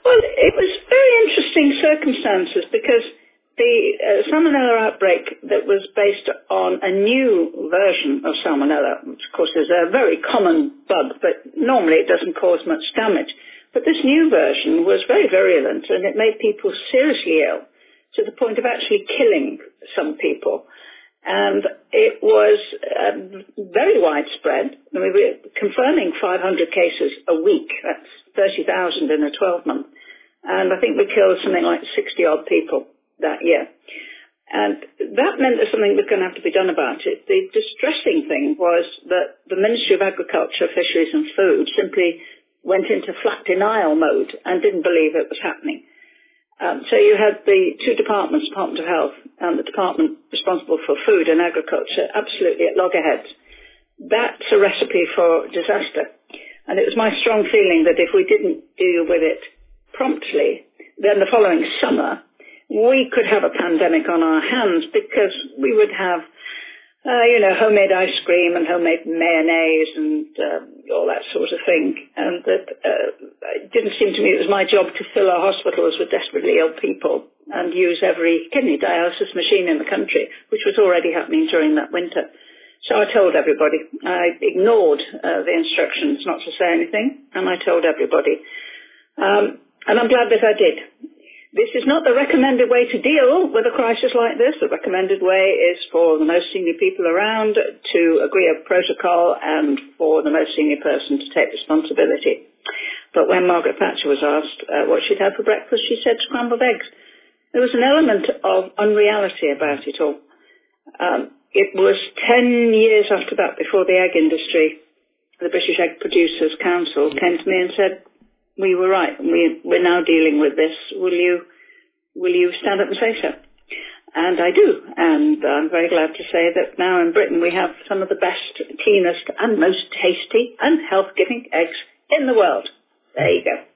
Well, it was very interesting circumstances because the salmonella outbreak that was based on a new version of salmonella, which of course is a very common bug, but normally it doesn't cause much damage. But this new version was very virulent and it made people seriously ill to the point of actually killing some people. And it was very widespread. I mean, we're confirming 500 cases a week. That's 30,000 in a 12-month. And I think we killed something like 60-odd people that year. And that meant that something was going to have to be done about it. The distressing thing was that the Ministry of Agriculture, Fisheries and Food simply went into flat denial mode and didn't believe it was happening. So you had the two departments, Department of Health and the department responsible for food and agriculture, absolutely at loggerheads. That's a recipe for disaster. And it was my strong feeling that if we didn't deal with it promptly, then the following summer, we could have a pandemic on our hands because we would have, homemade ice cream and homemade mayonnaise and all that sort of thing. And that it didn't seem to me it was my job to fill our hospitals with desperately ill people and use every kidney dialysis machine in the country, which was already happening during that winter. So I told everybody. I ignored the instructions not to say anything, and I told everybody. And I'm glad that I did. This is not the recommended way to deal with a crisis like this. The recommended way is for the most senior people around to agree a protocol and for the most senior person to take responsibility. But when Margaret Thatcher was asked what she'd had for breakfast, she said scrambled eggs. There was an element of unreality about it all. It was 10 years after that before the egg industry, the British Egg Producers Council, came to me and said, we were right. We're now dealing with this. Will you stand up and say so? And I do. And I'm very glad to say that now in Britain we have some of the best, cleanest and most tasty and health-giving eggs in the world. There you go.